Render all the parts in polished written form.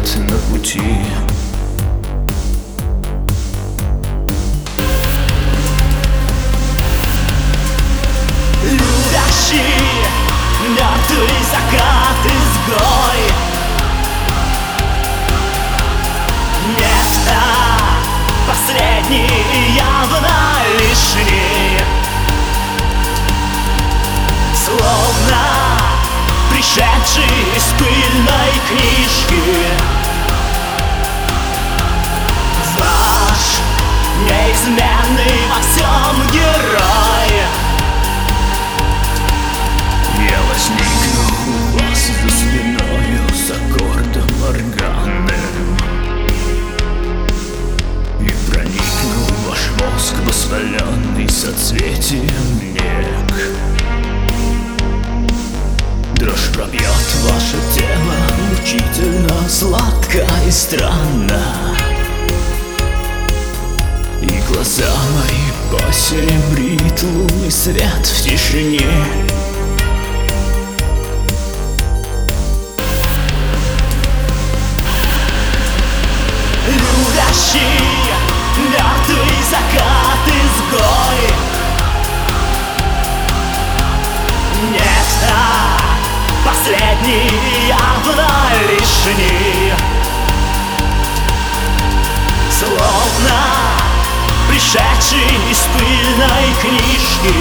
на пути. Любящий, мертвый закат, изгой. Нечто последний, явно лишний, словно пришедший из пыльной книжки. Ваш неизменный во всем герой. Я возникну у вас за спиною с аккордом органным и проникну в ваш мозг, воспаленный соцветием нег. Дрожь пробьет ваше тело мучительно, сладко и странно, и глаза мои посеребрит лунный свет в тишине. Любящий, мертвый закат, изгой. Нечто последний, явно лишний, словно пришедший из пыльной книжки.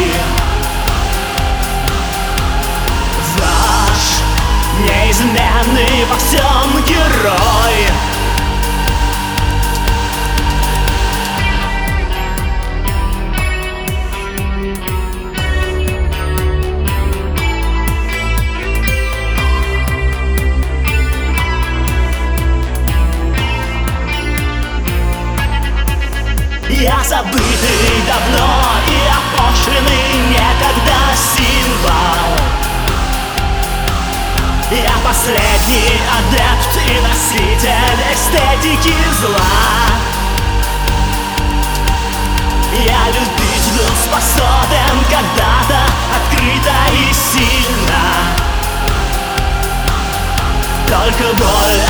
Ваш неизменный во всем герой. Я забытый давно и опошленный некогда символ. Я последний адепт и носитель эстетики зла. Я любить был способен когда-то открыто и сильно, только боль